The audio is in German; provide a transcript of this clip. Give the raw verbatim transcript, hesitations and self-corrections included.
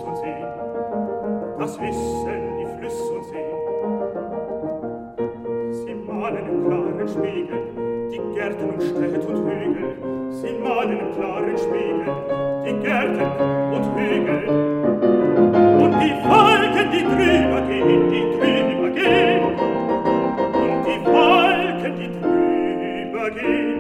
und See, das wissen die Flüss und See. Sie malen im klaren Spiegel die Gärten und Städt und Hügel, sie malen im klaren Spiegel die Gärten und Hügel. Und die Wolken, die drüber gehen, die drüber gehen, und die Wolken, die drüber gehen,